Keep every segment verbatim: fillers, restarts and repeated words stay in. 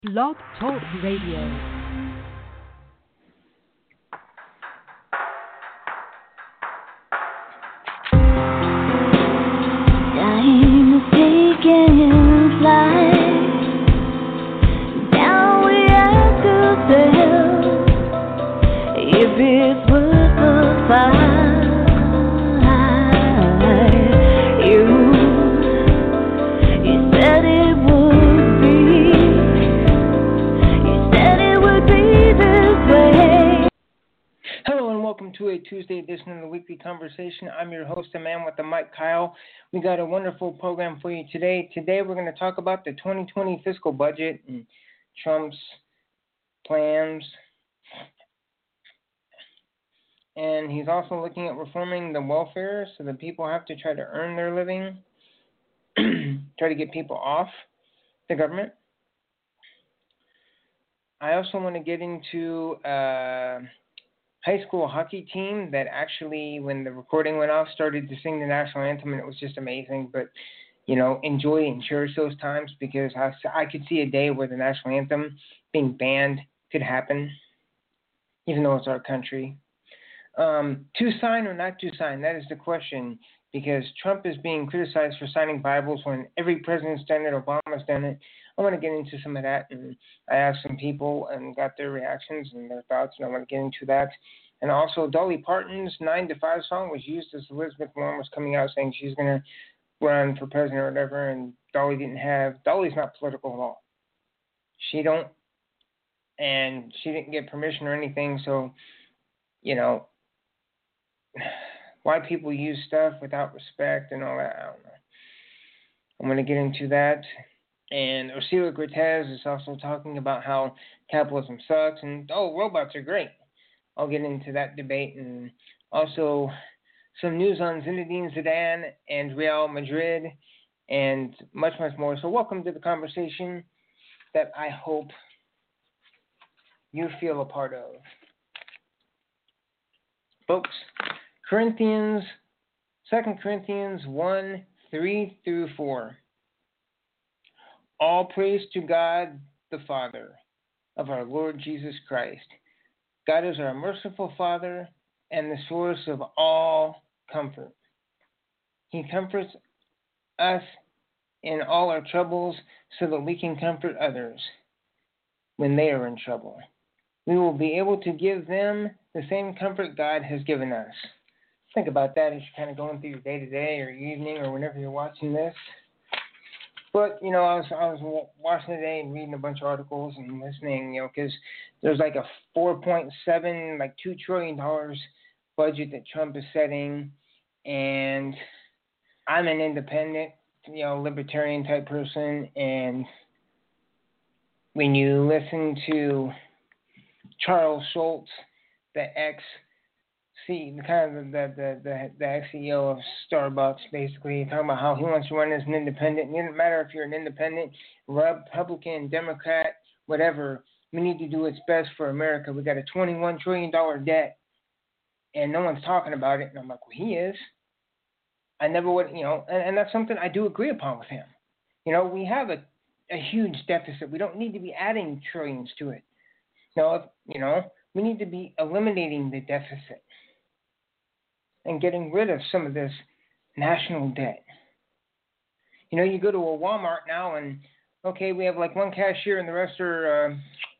Blog Talk Radio. Time is taking flight. Now we have to tell if it's worth the fight. You, you said it would be. You said it would be this way. Hello and welcome to a Tuesday edition of the Weekly Conversation. I'm your host, the man with the mic, Kyle. We got a wonderful program for you today. Today we're going to talk about the twenty twenty fiscal budget and Trump's plans. And he's also looking at reforming the welfare so that people have to try to earn their living, try to get people off the government. I also want to get into uh, high school hockey team that actually, when the recording went off, started to sing the national anthem, and it was just amazing. But, you know, enjoy and cherish those times because I, I could see a day where the national anthem being banned could happen, even though it's our country. Um, to sign or not to sign, that is the question, because Trump is being criticized for signing Bibles when every president's done it, Obama's done it. I want to get into some of that, and I asked some people and got their reactions and their thoughts, and I want to get into that. And also, Dolly Parton's nine to five song was used as Elizabeth Warren was coming out saying she's going to run for president or whatever, and Dolly didn't have, Dolly's not political at all. She don't, and she didn't get permission or anything, so, you know, why people use stuff without respect and all that, I don't know. I'm going to get into that. And Ocasio Cortez is also talking about how capitalism sucks and, oh, robots are great. I'll get into that debate. And also some news on Zinedine Zidane and Real Madrid and much, much more. So welcome to the conversation that I hope you feel a part of. Folks, Corinthians, Second Corinthians one, three through four. All praise to God, the Father of our Lord Jesus Christ. God is our merciful Father and the source of all comfort. He comforts us in all our troubles so that we can comfort others when they are in trouble. We will be able to give them the same comfort God has given us. Think about that as you're kind of going through your day-to-day or evening or whenever you're watching this. But, you know, I was I was watching today and reading a bunch of articles and listening, you know, because there's like a four point seven, like two trillion dollars budget that Trump is setting. And I'm an independent, you know, libertarian type person. And when you listen to Charles Schultz, the ex See, the kind of the the the, the ex-C E O of Starbucks, basically talking about how he wants to run as an independent. It doesn't matter if you're an independent, Republican, Democrat, whatever. We need to do what's best for America. We got a twenty-one trillion dollars debt, and no one's talking about it. And I'm like, well, he is. I never would, you know, and, and that's something I do agree upon with him. You know, we have a a huge deficit. We don't need to be adding trillions to it. You know, if, you know, we need to be eliminating the deficit and getting rid of some of this national debt. You know, you go to a Walmart now and, okay, we have like one cashier and the rest are uh,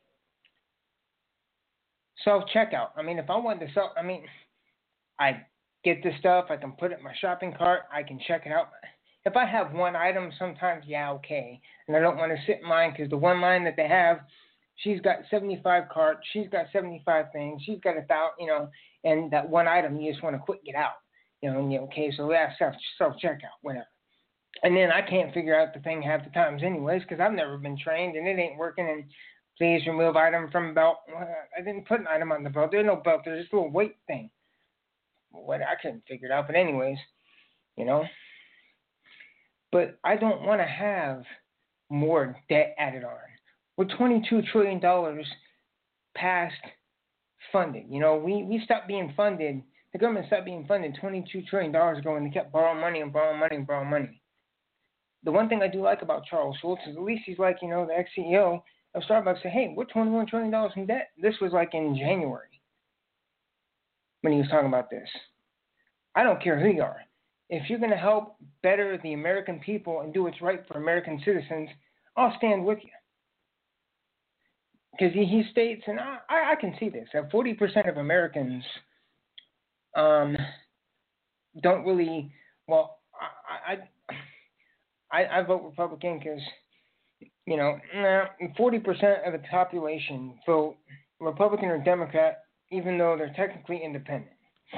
self-checkout. I mean, if I wanted to sell, I mean, I get the stuff, I can put it in my shopping cart, I can check it out. If I have one item, sometimes, yeah, okay. And I don't want to sit in line because the one line that they have, she's got seventy-five carts, she's got seventy-five things, she's got a thousand, you know, and that one item you just want to quick get out, you know, and you know, okay, so that's self self checkout, whatever. And then I can't figure out the thing half the times anyways because I've never been trained and it ain't working. And please remove item from belt. I didn't put an item on the belt. There's no belt. There's this little weight thing. What I couldn't figure it out, but anyways, you know. But I don't want to have more debt added on. We're twenty-two trillion dollars past funded. You know, we, we stopped being funded. The government stopped being funded twenty-two trillion dollars ago, and they kept borrowing money and borrowing money and borrowing money. The one thing I do like about Charles Schultz is at least he's like, you know, the ex-C E O, of Starbucks said, hey, we're twenty-one trillion dollars in debt. This was like in January when he was talking about this. I don't care who you are. If you're going to help better the American people and do what's right for American citizens, I'll stand with you. Because he, he states, and I, I can see this, that forty percent of Americans um, don't really, well, I I, I, I vote Republican because, you know, forty percent of the population vote Republican or Democrat, even though they're technically independent.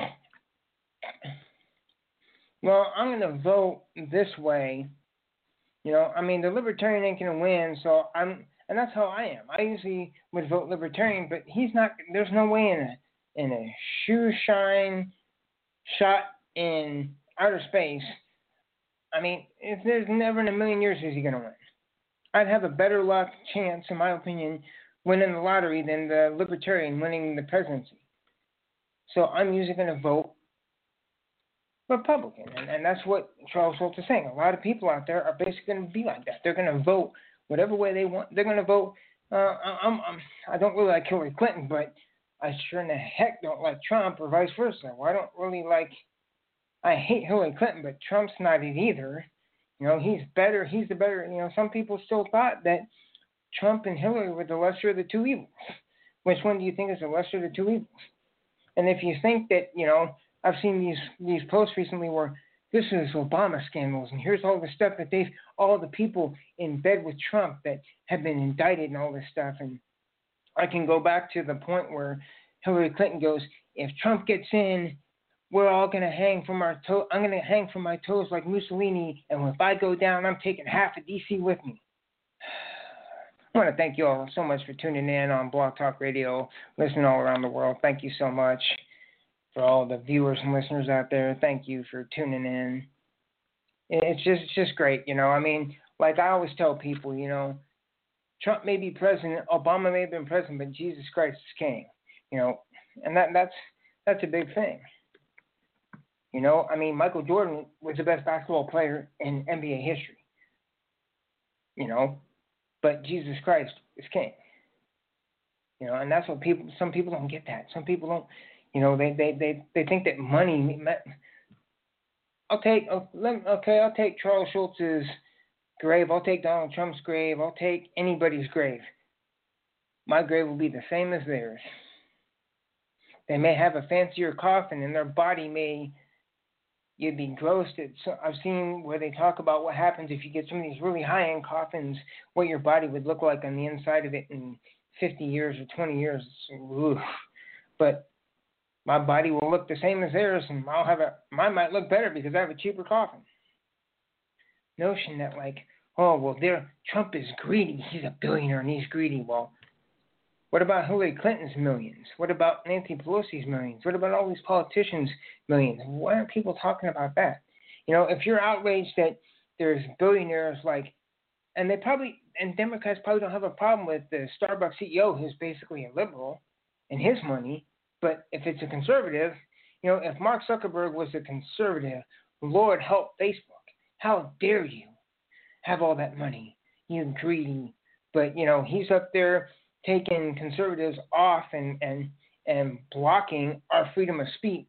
Well, I'm going to vote this way. You know, I mean, the Libertarian ain't going to win, so I'm, and that's how I am. I usually would vote Libertarian, but he's not, there's no way in a, in a shoe shine shot in outer space. I mean, if there's never in a million years is he going to win. I'd have a better luck chance, in my opinion, winning the lottery than the Libertarian winning the presidency. So I'm usually going to vote Republican, and, and that's what Charles Schultz is saying. A lot of people out there are basically going to be like that. They're going to vote whatever way they want. They're going to vote. Uh, I'm, I'm, I don't really like Hillary Clinton, but I sure in the heck don't like Trump, or vice versa. Well, I don't really like. I hate Hillary Clinton, but Trump's not it either. You know, he's better. He's the better. You know, some people still thought that Trump and Hillary were the lesser of the two evils. Which one do you think is the lesser of the two evils? And if you think that, you know, I've seen these these posts recently where this is Obama scandals, and here's all the stuff that they've, all the people in bed with Trump that have been indicted and all this stuff. And I can go back to the point where Hillary Clinton goes, if Trump gets in, we're all going to hang from our toes. I'm going to hang from my toes like Mussolini, and if I go down, I'm taking half of D C with me. I want to thank you all so much for tuning in on Blog Talk Radio, listening all around the world. Thank you so much. For all the viewers and listeners out there, thank you for tuning in. It's just it's just great, you know. I mean, like I always tell people, you know, Trump may be president, Obama may have been president, but Jesus Christ is king, you know, and that that's that's a big thing. You know, I mean, Michael Jordan was the best basketball player in N B A history, you know, but Jesus Christ is king. You know, and that's what people, some people don't get that. Some people don't. You know, they, they, they, they think that money. I'll take okay. I'll take Charles Schultz's grave. I'll take Donald Trump's grave. I'll take anybody's grave. My grave will be the same as theirs. They may have a fancier coffin, and their body may you'd be grossed. At, I've seen where they talk about what happens if you get some of these really high-end coffins, what your body would look like on the inside of it in fifty years or twenty years. Oof. But my body will look the same as theirs, and I'll have a. Mine might look better because I have a cheaper coffin. Notion that like, oh well, there Trump is greedy. He's a billionaire and he's greedy. Well, what about Hillary Clinton's millions? What about Nancy Pelosi's millions? What about all these politicians' millions? Why aren't people talking about that? You know, if you're outraged that there's billionaires like, and they probably and Democrats probably don't have a problem with the Starbucks C E O who's basically a liberal and his money. But if it's a conservative, you know, if Mark Zuckerberg was a conservative, Lord help Facebook. How dare you have all that money, you greedy. But, you know, he's up there taking conservatives off and, and, and blocking our freedom of speech.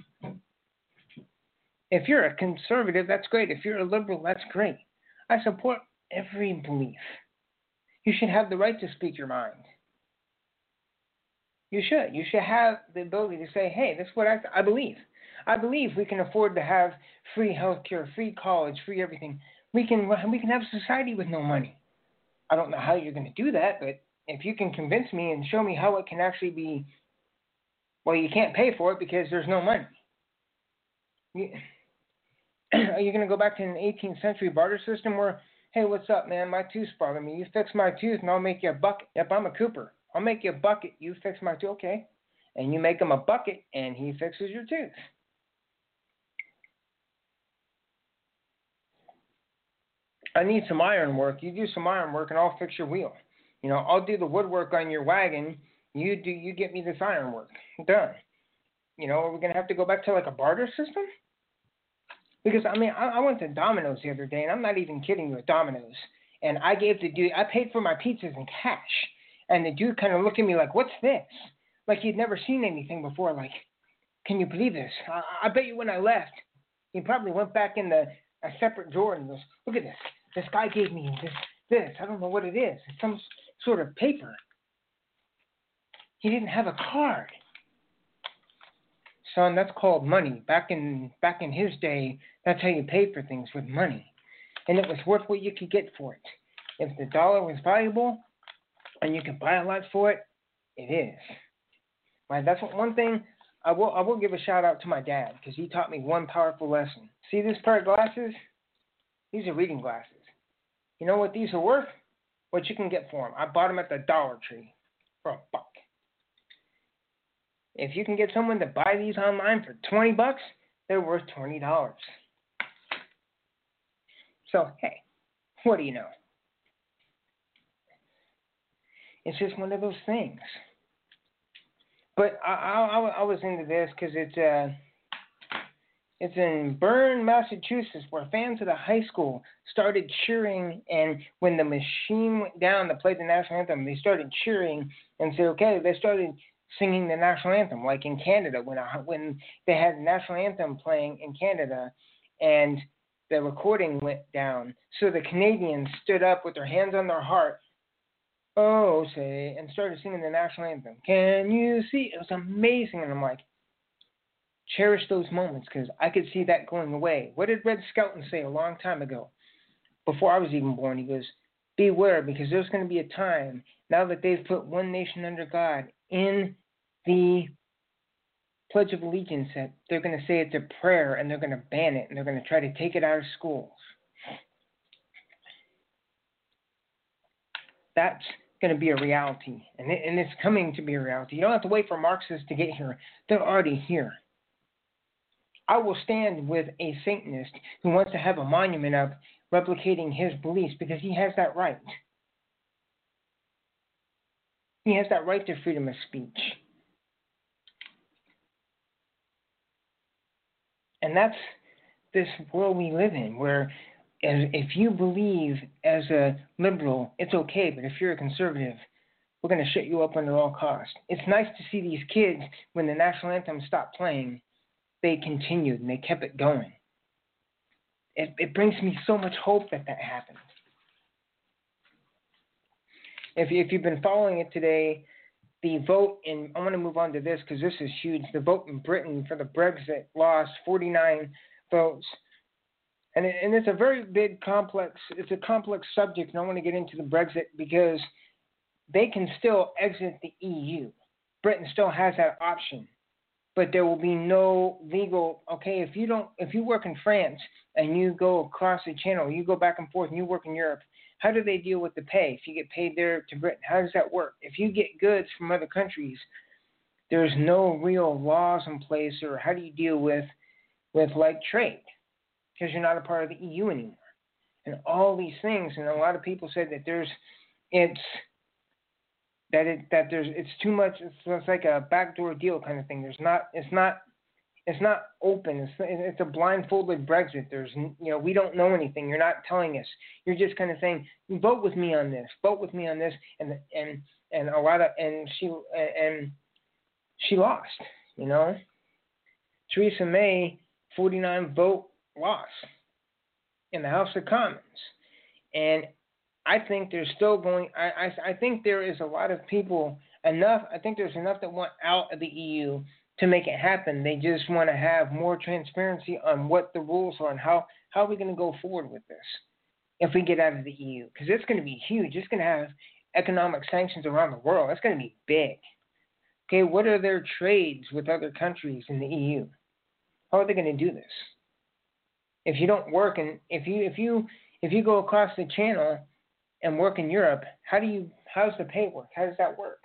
If you're a conservative, that's great. If you're a liberal, that's great. I support every belief. You should have the right to speak your mind. You should. You should have the ability to say, hey, this is what I, I believe. I believe we can afford to have free health care, free college, free everything. We can we can have a society with no money. I don't know how you're going to do that, but if you can convince me and show me how it can actually be, well, you can't pay for it because there's no money. You, are you going to go back to an eighteenth century barter system where, hey, what's up, man? My tooth's bothering me. You fix my tooth and I'll make you a bucket. Yep, I'm a Cooper. I'll make you a bucket. You fix my tooth. Okay. And you make him a bucket and he fixes your tooth. I need some iron work. You do some iron work and I'll fix your wheel. You know, I'll do the woodwork on your wagon. You do. You get me this iron work. Done. You know, are we going to have to go back to like a barter system? Because, I mean, I, I went to Domino's the other day, and I'm not even kidding you with Domino's. And I gave the dude, I paid for my pizzas in cash. And the dude kind of looked at me like, what's this? Like he'd never seen anything before. Like, can you believe this? I, I bet you when I left, he probably went back in the a separate drawer and goes, look at this. This guy gave me this, this. I don't know what it is. It's some sort of paper. He didn't have a card. Son, that's called money. Back in back in his day, that's how you paid for things, with money. And it was worth what you could get for it. If the dollar was valuable and you could buy a lot for it, it is. Right, that's one thing I will I will give a shout out to my dad, because he taught me one powerful lesson. See this pair of glasses? These are reading glasses. You know what these are worth? What you can get for them. I bought them at the Dollar Tree for a buck. If you can get someone to buy these online for twenty bucks, they're worth twenty dollars. So, hey, what do you know? It's just one of those things. But I, I, I was into this because it's, uh, it's in Bern, Massachusetts, where fans of the high school started cheering, and when the machine went down to play the national anthem, they started cheering and said, okay, they started singing the national anthem, like in Canada, when I, when they had the national anthem playing in Canada, and the recording went down. So the Canadians stood up with their hands on their heart, oh, say, and started singing the national anthem. Can you see? It was amazing. And I'm like, cherish those moments, because I could see that going away. What did Red Skelton say a long time ago, before I was even born? He goes, beware, because there's going to be a time, now that they've put one nation under God in the Pledge of Allegiance, that they're going to say it's a prayer, and they're going to ban it, and they're going to try to take it out of schools. That's going to be a reality, and, it, and it's coming to be a reality. You don't have to wait for Marxists to get here. They're already here. I will stand with a Satanist who wants to have a monument up replicating his beliefs, because he has that right. He has that right to freedom of speech. And that's this world we live in, where as, if you believe as a liberal, it's okay, but if you're a conservative, we're going to shut you up under all costs. It's nice to see these kids, when the national anthem stopped playing, they continued and they kept it going. It, it brings me so much hope that that happened. If, if you've been following it today, the vote in, I want to move on to this because this is huge. The vote in Britain for the Brexit lost forty-nine votes. And, it, and it's a very big, complex, it's a complex subject, and I want to get into the Brexit because they can still exit the E U. Britain still has that option. But there will be no legal, okay, if you don't, if you work in France and you go across the channel, you go back and forth and you work in Europe, how do they deal with the pay? If you get paid there to Britain, how does that work? If you get goods from other countries, there's no real laws in place, or how do you deal with, with like trade? Because you're not a part of the E U anymore. And all these things, and a lot of people said that there's, it's, that it that there's it's too much. It's, it's like a backdoor deal kind of thing. There's not. It's not. It's not open. It's it's a blindfolded Brexit. There's you know we don't know anything. You're not telling us. You're just kind of saying, vote with me on this. Vote with me on this. And and and a lot of and she and she lost. You know, Theresa May, forty-nine vote loss in the House of Commons, and I think there's still going. I, I I think there is a lot of people enough. I think there's enough that want out of the E U to make it happen. They just want to have more transparency on what the rules are and how how are we going to go forward with this if we get out of the E U, because it's going to be huge. It's going to have economic sanctions around the world. That's going to be big. Okay, what are their trades with other countries in the E U? How are they going to do this? If you don't work and if you if you if you go across the channel and work in Europe, how do you, how's the pay work? How does that work?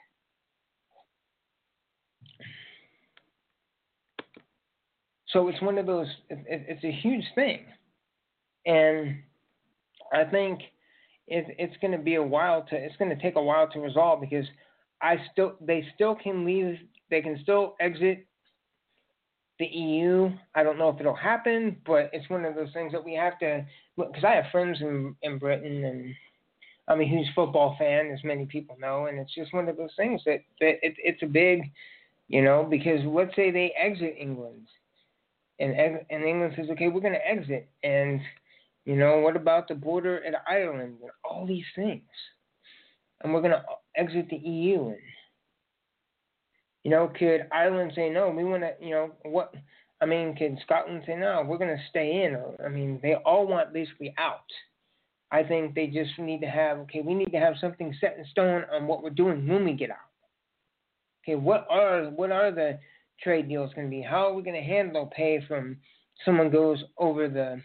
So it's one of those, it, it, it's a huge thing. And I think it, it's going to be a while to, it's going to take a while to resolve, because I still, they still can leave, they can still exit the E U. I don't know if it'll happen, but it's one of those things that we have to, because I have friends in, in Britain, and I'm a huge football fan, as many people know, and it's just one of those things that, that it, it's a big, you know, because let's say they exit England, and and England says, okay, we're going to exit, and, you know, what about the border at Ireland and all these things? And we're going to exit the E U, and, you know, could Ireland say, no, we want to, you know, what, I mean, could Scotland say, no, we're going to stay in? Or, I mean, they all want basically out. I think they just need to have, okay, we need to have something set in stone on what we're doing when we get out. Okay, what are what are the trade deals going to be? How are we going to handle pay from someone goes over the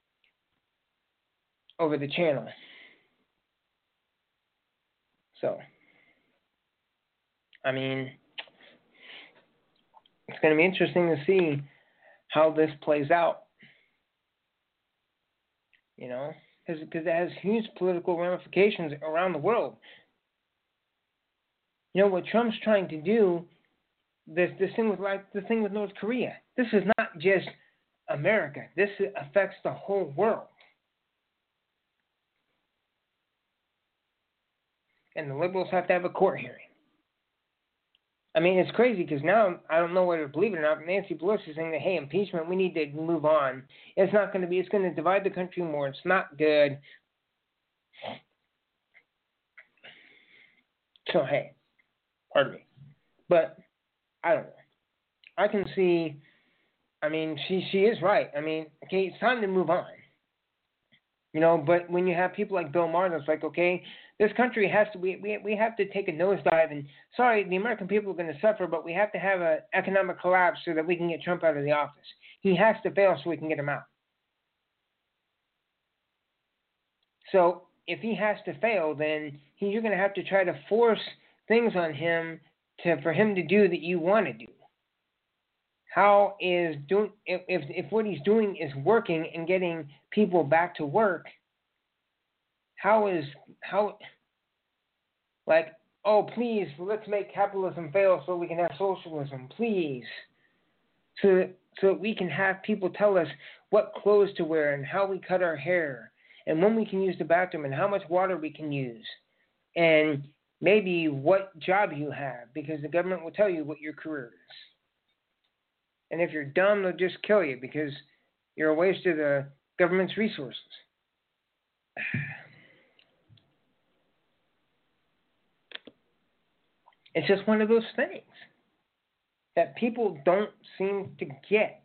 over the channel? So, I mean, it's going to be interesting to see how this plays out. You know, because it has huge political ramifications around the world. You know what Trump's trying to do, this this thing with like the thing with North Korea. This is not just America. This affects the whole world. And the liberals have to have a court hearing. I mean, it's crazy because now I don't know whether to believe it or not. Nancy Pelosi is saying that, hey, impeachment, we need to move on. It's not going to be. It's going to divide the country more. It's not good. So hey. Pardon me. But I don't know. I can see, I mean, she she is right. I mean, okay, it's time to move on. You know, but when you have people like Bill Maher, it's like, okay, this country has to, we, we, we have to take a nosedive. And sorry, the American people are going to suffer, but we have to have an economic collapse so that we can get Trump out of the office. He has to fail so we can get him out. So if he has to fail, then he, you're going to have to try to force things on him to for him to do that you want to do. How is doing if, if if what he's doing is working and getting people back to work? How is how like oh please let's make capitalism fail so we can have socialism, please, so so that we can have people tell us what clothes to wear and how we cut our hair and when we can use the bathroom and how much water we can use and maybe what job you have, because the government will tell you what your career is. And if you're dumb, they'll just kill you because you're a waste of the government's resources. It's just one of those things that people don't seem to get.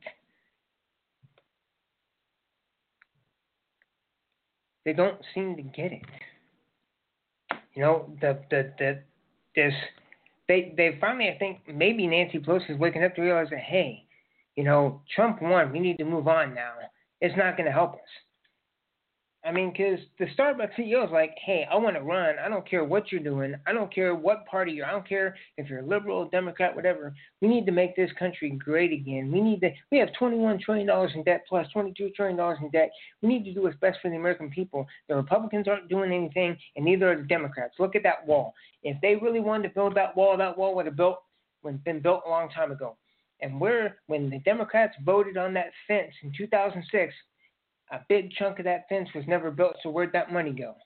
They don't seem to get it. You know, the the the this they they finally, I think maybe Nancy Pelosi is waking up to realize that, hey, you know, Trump won. We need to move on now. It's not going to help us. I mean, because the Starbucks C E O is like, hey, I want to run. I don't care what you're doing. I don't care what party you're. I don't care if you're liberal, Democrat, whatever. We need to make this country great again. We need to. We have twenty-one trillion dollars in debt plus twenty-two trillion dollars in debt. We need to do what's best for the American people. The Republicans aren't doing anything, and neither are the Democrats. Look at that wall. If they really wanted to build that wall, that wall would have built, would have been built a long time ago. And we're, when the Democrats voted on that fence in two thousand six, a big chunk of that fence was never built, so where'd that money go?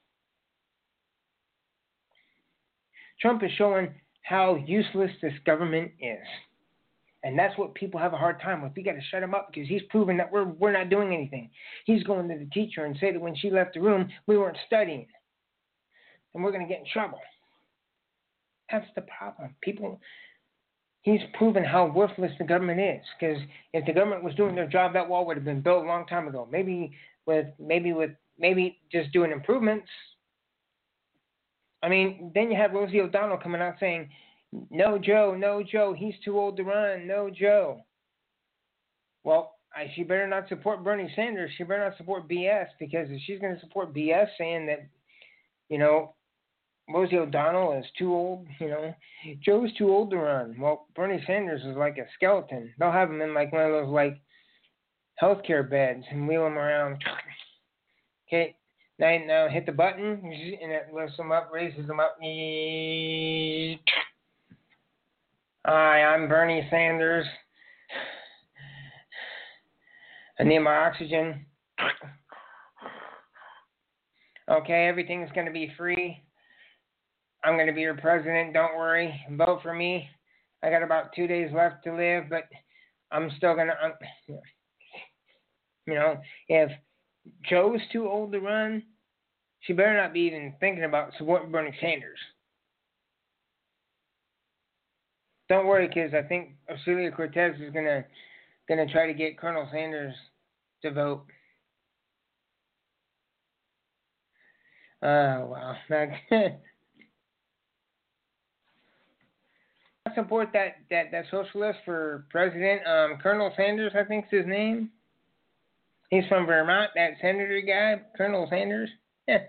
Trump is showing how useless this government is. And that's what people have a hard time with. We got to shut him up because he's proven that we're we're not doing anything. He's going to the teacher and say that when she left the room, we weren't studying. And we're going to get in trouble. That's the problem. People... He's proven how worthless the government is. Because if the government was doing their job, that wall would have been built a long time ago. Maybe with, maybe with, maybe just doing improvements. I mean, then you have Rosie O'Donnell coming out saying, "No, Joe, no, Joe, he's too old to run. No, Joe." Well, I, she better not support Bernie Sanders. She better not support B S, because if she's going to support B S saying that, you know, Rosie O'Donnell is too old, you know. Joe's too old to run. Well, Bernie Sanders is like a skeleton. They'll have him in like one of those like healthcare beds and wheel him around. Okay, now, now hit the button and it lifts him up, raises him up. Hi, I'm Bernie Sanders. I need my oxygen. Okay, everything's going to be free. I'm going to be your president. Don't worry. Vote for me. I got about two days left to live, but I'm still going to, you know, if Joe's too old to run, she better not be even thinking about supporting Bernie Sanders. Don't worry, kids. I think Ocasio Cortez is going to going to try to get Colonel Sanders to vote. Oh, wow. I support that, that, that socialist for president. Um, Colonel Sanders, I think is his name. He's from Vermont, that senator guy, Colonel Sanders. Yeah.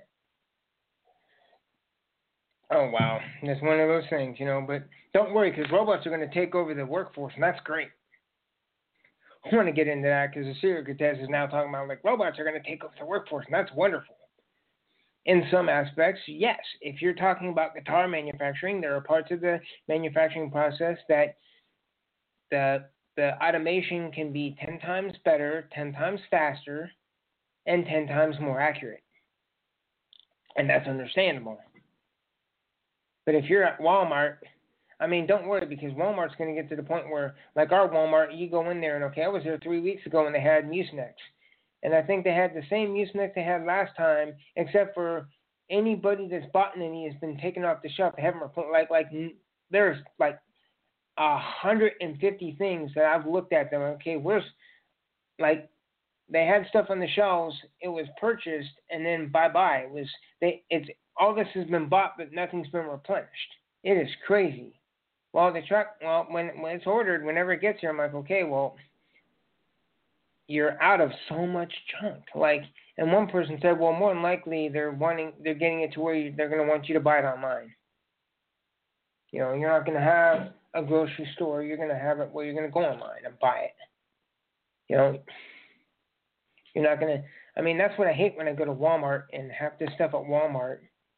Oh, wow. That's one of those things, you know. But don't worry, because robots are going to take over the workforce, and that's great. I want to get into that because Ocasio Cortez is now talking about, like, robots are going to take over the workforce, and that's wonderful. In some aspects, yes. If you're talking about guitar manufacturing, there are parts of the manufacturing process that the the automation can be ten times better, ten times faster, and ten times more accurate. And that's understandable. But if you're at Walmart, I mean, don't worry, because Walmart's going to get to the point where, like our Walmart, you go in there and, okay, I was there three weeks ago and they had Mucinex. And I think they had the same Mucinex they had last time, except for anybody that's bought any has been taken off the shelf. They haven't replaced, like, like, there's like one hundred fifty things that I've looked at them. Okay, where's, like, they had stuff on the shelves. It was purchased and then bye-bye. It was, they, it's, all this has been bought, but nothing's been replenished. It is crazy. Well, the truck, well, when, when it's ordered, whenever it gets here, I'm like, okay, well, you're out of so much junk. Like, and one person said, well, more than likely they're wanting, they're getting it to where you, they're going to want you to buy it online. You know, you're not going to have a grocery store. You're going to have it where you're going to go online and buy it. You know, you're not going to, I mean, that's what I hate when I go to Walmart and have this stuff at Walmart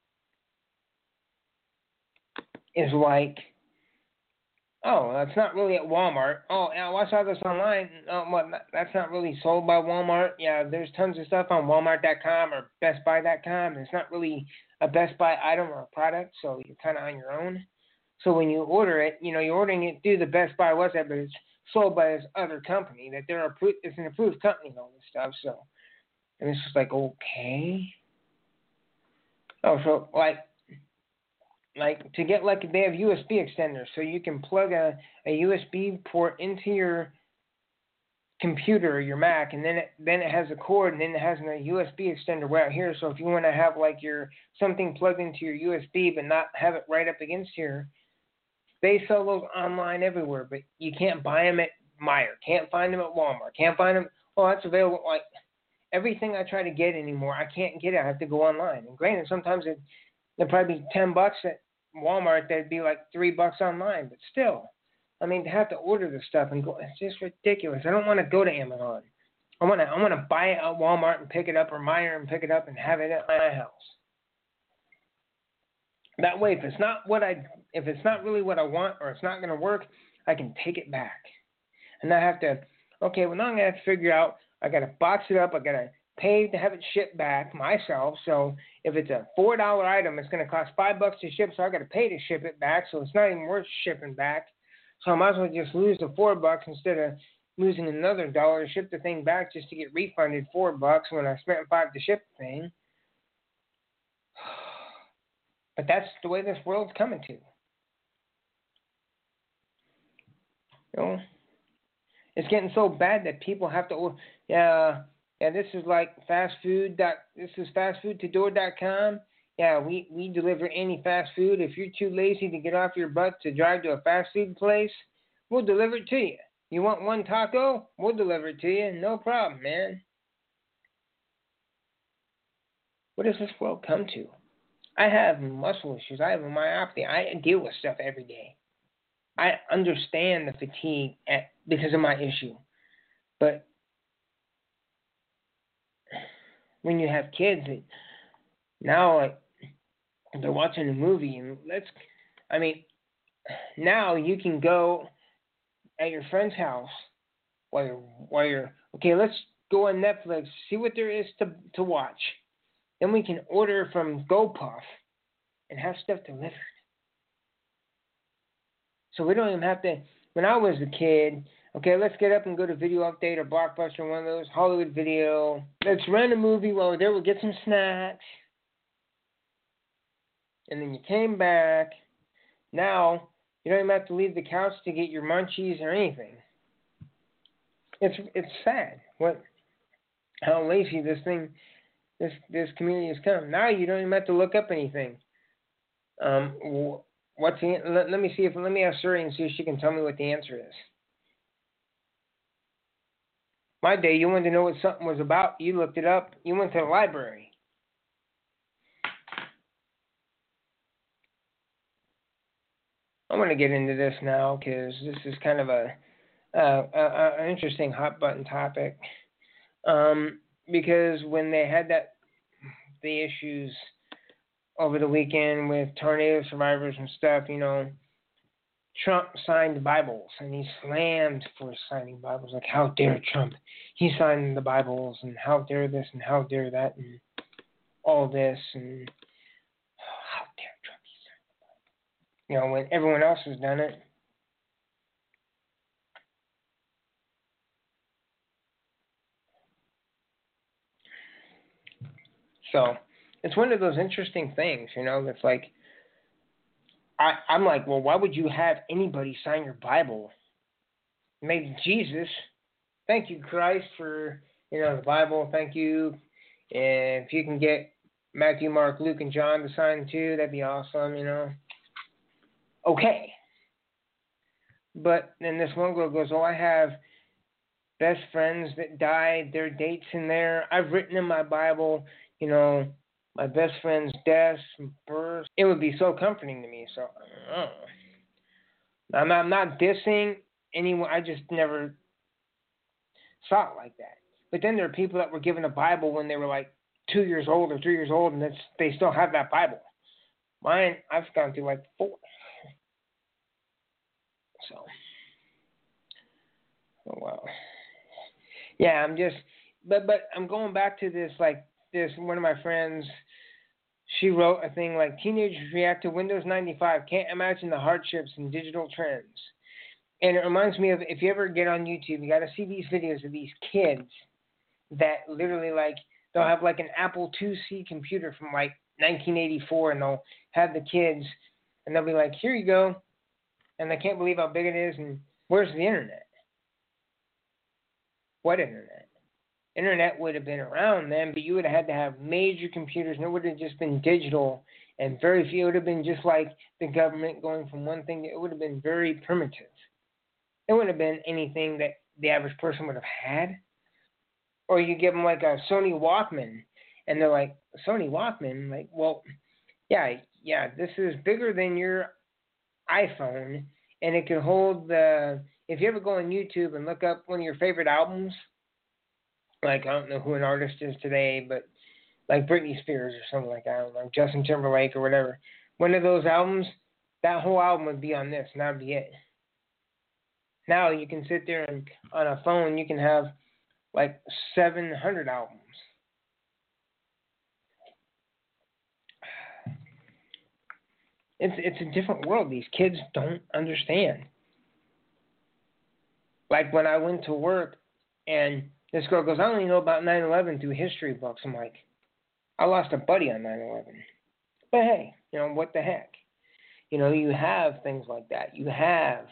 is like, oh, that's not really at Walmart. Oh, I saw this online. Oh, well, that's not really sold by Walmart. Yeah, there's tons of stuff on Walmart dot com or Best Buy dot com. It's not really a Best Buy item or a product, so you're kind of on your own. So when you order it, you know, you're ordering it through the Best Buy website, but it's sold by this other company that they're approved. It's an approved company and all this stuff. So, and it's just like, okay. Oh, so like. Like, to get, like, they have U S B extenders, so you can plug a, a U S B port into your computer or your Mac, and then it, then it has a cord, and then it has a U S B extender right out here, so if you want to have, like, your something plugged into your U S B but not have it right up against here, they sell those online everywhere, but you can't buy them at Meijer, can't find them at Walmart, can't find them, oh, that's available, like, everything I try to get anymore, I can't get it, I have to go online, and granted, sometimes it It'd probably be ten bucks at Walmart. That'd be like three bucks online. But still, I mean, to have to order this stuff and go, it's just ridiculous. I don't want to go to Amazon. I want to, I want to buy it at Walmart and pick it up, or Meijer and pick it up and have it at my house. That way, if it's not what I, if it's not really what I want, or it's not going to work, I can take it back, and I have to. Okay, well now I'm gonna have to figure out. I got to box it up. I got to pay to have it shipped back myself. So if it's a four dollar item, it's going to cost five bucks to ship. So I got to pay to ship it back. So it's not even worth shipping back. So I might as well just lose the four bucks instead of losing another dollar to ship the thing back just to get refunded four bucks when I spent five to ship the thing. But that's the way this world's coming to. You know, it's getting so bad that people have to order. Yeah. Yeah, this is like fast food. Dot, this is fast food to door dot com. Yeah, we, we deliver any fast food. If you're too lazy to get off your butt to drive to a fast food place, we'll deliver it to you. You want one taco? We'll deliver it to you. No problem, man. What does this world come to? I have muscle issues. I have a myopathy. I deal with stuff every day. I understand the fatigue at, because of my issue. But when you have kids, it, now like they're watching a movie, and let's, I mean, now you can go at your friend's house while you're, while you're okay. Let's go on Netflix, see what there is to to watch. Then we can order from GoPuff and have stuff delivered. So we don't even have to. When I was a kid, okay, let's get up and go to Video Update or Blockbuster, one of those, Hollywood Video. Let's rent a movie while we're there. We'll get some snacks. And then you came back. Now, you don't even have to leave the couch to get your munchies or anything. It's it's sad what how lazy this thing, this this community has come. Now you don't even have to look up anything. Um, what's the, let, let me see if let me ask Suri and see if she can tell me what the answer is. My day, you wanted to know what something was about. You looked it up. You went to the library. I'm going to get into this now because this is kind of a, uh, a, a an interesting hot button topic. Um, because when they had that the issues over the weekend with tornado survivors and stuff, you know, Trump signed Bibles and he slammed for signing Bibles. Like, how dare Trump? He signed the Bibles, and how dare this and how dare that and all this and oh, how dare Trump? You know, when everyone else has done it. So, it's one of those interesting things, you know, that's like, I, I'm like, well, why would you have anybody sign your Bible? Maybe Jesus. Thank you, Christ, for, you know, the Bible. Thank you. And if you can get Matthew, Mark, Luke, and John to sign too, that'd be awesome, you know. Okay. But then this one girl goes, oh, I have best friends that died, their dates in there. I've written in my Bible, you know, my best friend's deaths and births. It would be so comforting to me. So, I don't know. I'm not, I'm not dissing anyone. I just never saw it like that. But then there are people that were given a Bible when they were like two years old or three years old, and that's, they still have that Bible. Mine, I've gone through like four. So, oh well. Yeah, I'm just, but but I'm going back to this, like, this, one of my friends, she wrote a thing like, teenagers react to Windows ninety-five, can't imagine the hardships and digital trends. And it reminds me of, if you ever get on YouTube, you got to see these videos of these kids that literally, like, they'll have like an Apple two C computer from like nineteen eighty-four, and they'll have the kids, and they'll be like, here you go. And they can't believe how big it is, and where's the internet? What internet? Internet would have been around then, but you would have had to have major computers, and it would have just been digital, and very few. It would have been just like the government going from one thing. It would have been very primitive. It wouldn't have been anything that the average person would have had. Or you give them like a Sony Walkman, and they're like, Sony Walkman? Like, well, yeah, yeah, this is bigger than your iPhone, and it can hold the, if you ever go on YouTube and look up one of your favorite albums, like, I don't know who an artist is today, but like Britney Spears or something like that, I don't know, Justin Timberlake or whatever, one of those albums, that whole album would be on this, and that would be it. Now you can sit there and on a phone, you can have like seven hundred albums. It's it's a different world. These kids don't understand. Like when I went to work and this girl goes, I only know about nine eleven through history books. I'm like, I lost a buddy on nine eleven. But hey, you know, what the heck? You know, you have things like that. You have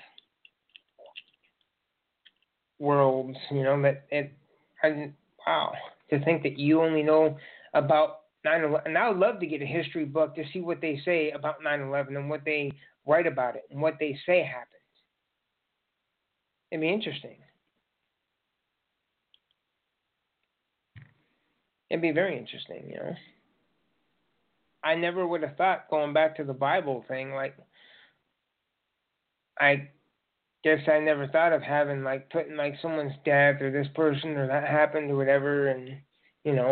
worlds, you know, that it, I, wow, to think that you only know about nine eleven. And I would love to get a history book to see what they say about nine eleven and what they write about it and what they say happened. It'd be interesting. It'd be very interesting, you know. I never would have thought, going back to the Bible thing, like, I guess I never thought of having, like, putting, like, someone's death or this person or that happened or whatever, and, you know.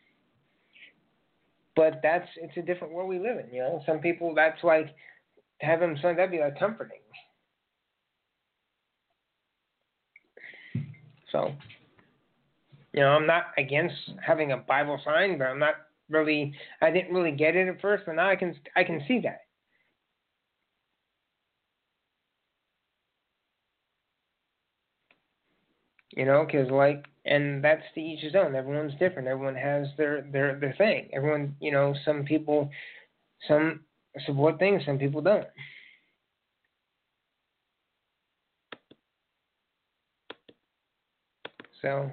But that's, it's a different world we live in, you know. Some people, that's like, to have them signed, that'd be, like, comforting. So, you know, I'm not against having a Bible signed, but I'm not really, I didn't really get it at first, but now I can, I can see that. You know, because like, and that's to each his own. Everyone's different. Everyone has their their their thing. Everyone, you know, some people, some support things, some people don't. So,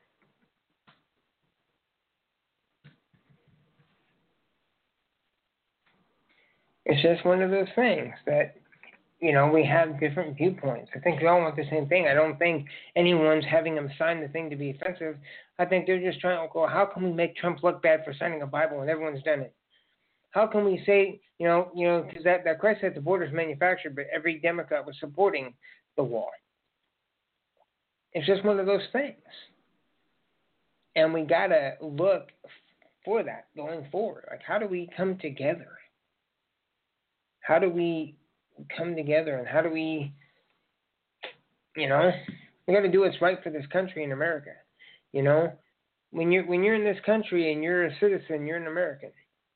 it's just one of those things that, you know, we have different viewpoints. I think we all want the same thing. I don't think anyone's having them sign the thing to be offensive. I think they're just trying to go, how can we make Trump look bad for signing a Bible when everyone's done it? How can we say, you know, you know, because that, that Christ said the border is manufactured, but every Democrat was supporting the wall. It's just one of those things. And we got to look for that going forward. Like, how do we come together? How do we come together, and how do we, you know, we got to do what's right for this country in America. You know, when you're when you're in this country and you're a citizen, you're an American.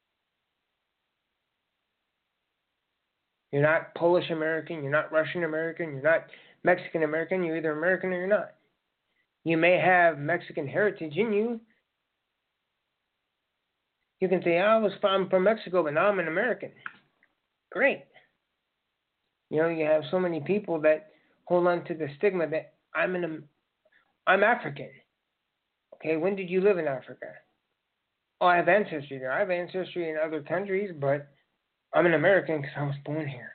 You're not Polish American, you're not Russian American, you're not Mexican American. You're either American or you're not. You may have Mexican heritage in you. You can say, I was I'm from Mexico, but now I'm an American. Great. You know, you have so many people that hold on to the stigma that I'm an I'm African. Okay, when did you live in Africa? Oh, I have ancestry there. I have ancestry in other countries, but I'm an American because I was born here.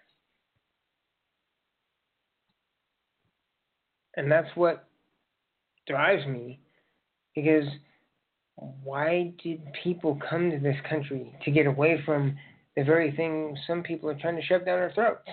And that's what drives me, because why did people come to this country? To get away from the very thing some people are trying to shove down our throats.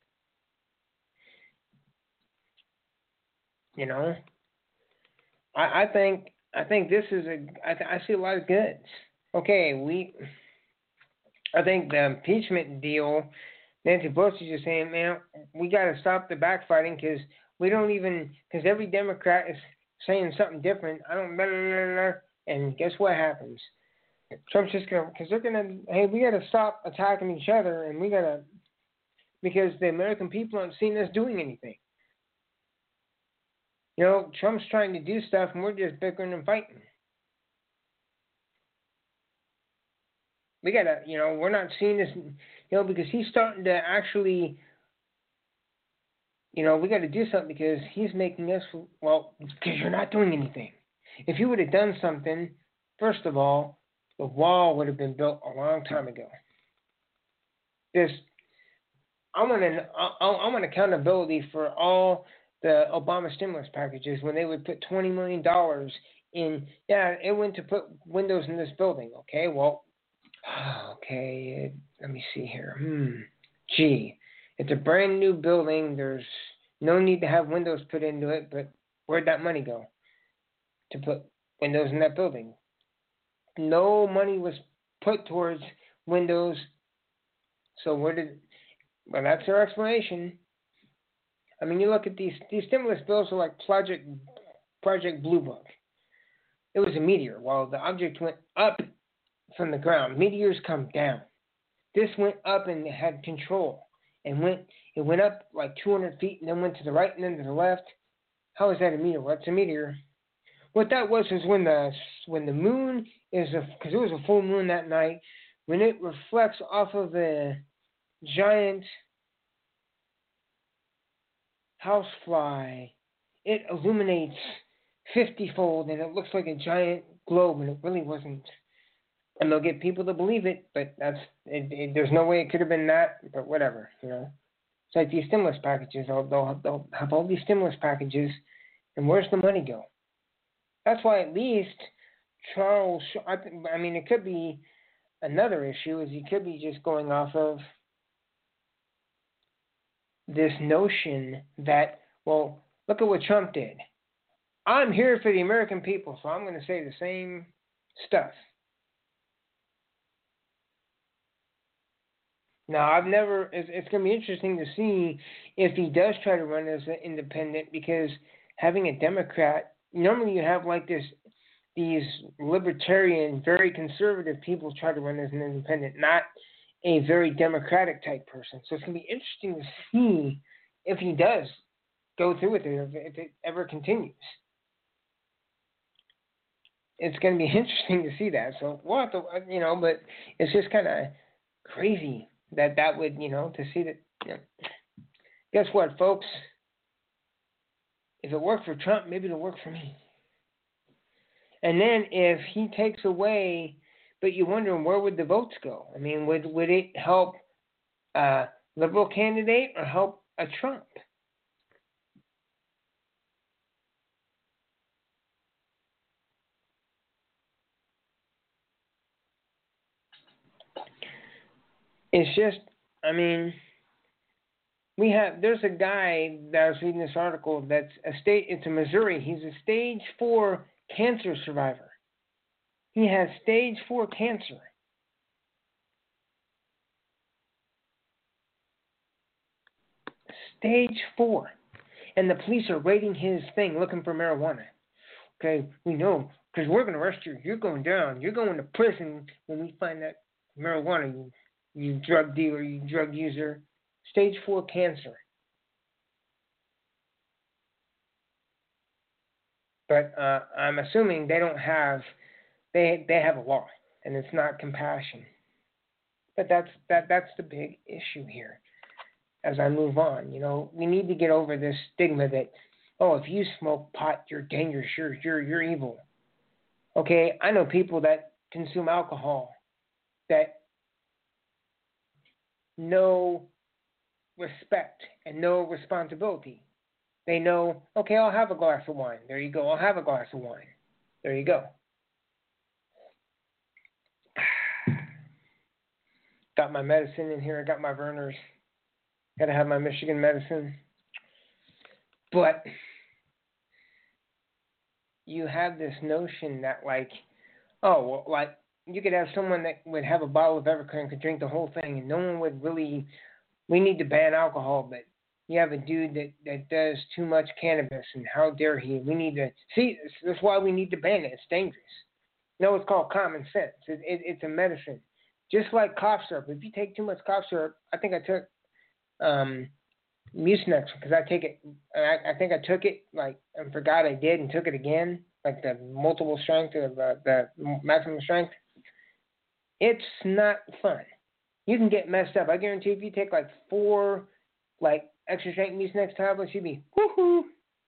You know, I, I think I think this is a I, th- I see a lot of goods. Okay, we I think the impeachment deal, Nancy Pelosi is saying, man, we got to stop the backfighting because we don't even because every Democrat is saying something different. I don't blah, blah, blah, blah, and guess what happens? Trump's just gonna because they're gonna hey we got to stop attacking each other, and we got to because the American people aren't seeing us doing anything. You know, Trump's trying to do stuff, and we're just bickering and fighting. We gotta, you know, we're not seeing this, you know, because he's starting to actually, you know, we got to do something because he's making us, well, because you're not doing anything. If you would have done something, first of all, the wall would have been built a long time ago. This, I want an, I, I want accountability for all the Obama stimulus packages when they would put twenty million dollars in. Yeah, it went to put windows in this building. Okay, well, okay, let me see here. Hmm. Gee, it's a brand new building. There's no need to have windows put into it, but where'd that money go to put windows in that building? No money was put towards windows. So where did, well, that's their explanation. I mean, you look at these, these stimulus bills are like Project, Project Blue Book. It was a meteor. While the object went up from the ground, meteors come down. This went up and it had control. And went, it went up like two hundred feet and then went to the right and then to the left. How is that a meteor? Well, that's a meteor. What that was is when the when the moon is a because it was a full moon that night, when it reflects off of the giant housefly, it illuminates fifty-fold and it looks like a giant globe, and it really wasn't. And they'll get people to believe it, but that's it, it, there's no way it could have been that. But whatever, you know. It's like these stimulus packages. They'll, they'll, they'll have all these stimulus packages, and where's the money go? That's why at least Charles. I, I mean, it could be another issue. Is he could be just going off of this notion that, well, look at what Trump did. I'm here for the American people, so I'm going to say the same stuff. Now, I've never, it's, it's going to be interesting to see if he does try to run as an independent, because having a Democrat, normally you have like this, these libertarian, very conservative people try to run as an independent, not a very democratic type person. So it's going to be interesting to see if he does go through with it, if, if it ever continues. It's going to be interesting to see that. So we'll have to, you know, but it's just kind of crazy that that would, you know, to see that. You know. Guess what, folks? If it worked for Trump, maybe it'll work for me. And then if he takes away, but you wonder where would the votes go? I mean, would would it help a liberal candidate or help a Trump? It's just, I mean, we have, there's a guy that I was reading this article that's a state, it's in Missouri. He's a stage four cancer survivor. He has stage four cancer. Stage four. And the police are raiding his thing looking for marijuana. Okay, we know, because we're going to arrest you. You're going down. You're going to prison when we find that marijuana, you, you drug dealer, you drug user. Stage four cancer. But uh, I'm assuming they don't have, they they have a law, and it's not compassion. But that's that that's the big issue here. As I move on, you know, we need to get over this stigma that, oh, if you smoke pot, you're dangerous, you're you're you're evil. Okay, I know people that consume alcohol that know respect and know responsibility. They know, okay, I'll have a glass of wine. There you go. I'll have a glass of wine. There you go. Got my medicine in here. I got my Verner's. Got to have my Michigan medicine. But you have this notion that, like, oh, well, like, you could have someone that would have a bottle of Everclear and could drink the whole thing, and no one would really, we need to ban alcohol, but you have a dude that, that does too much cannabis, and how dare he? We need to, see, that's why we need to ban it. It's dangerous. No, it's called common sense. It, it, it's a medicine. Just like cough syrup. If you take too much cough syrup, I think I took um, Mucinex, because I take it, I, I think I took it, like, and forgot I did and took it again, like the multiple strength or the, the maximum strength. It's not fun. You can get messed up. I guarantee if you take like four, like, extra strength Mucinex tablets, you'd be woohoo.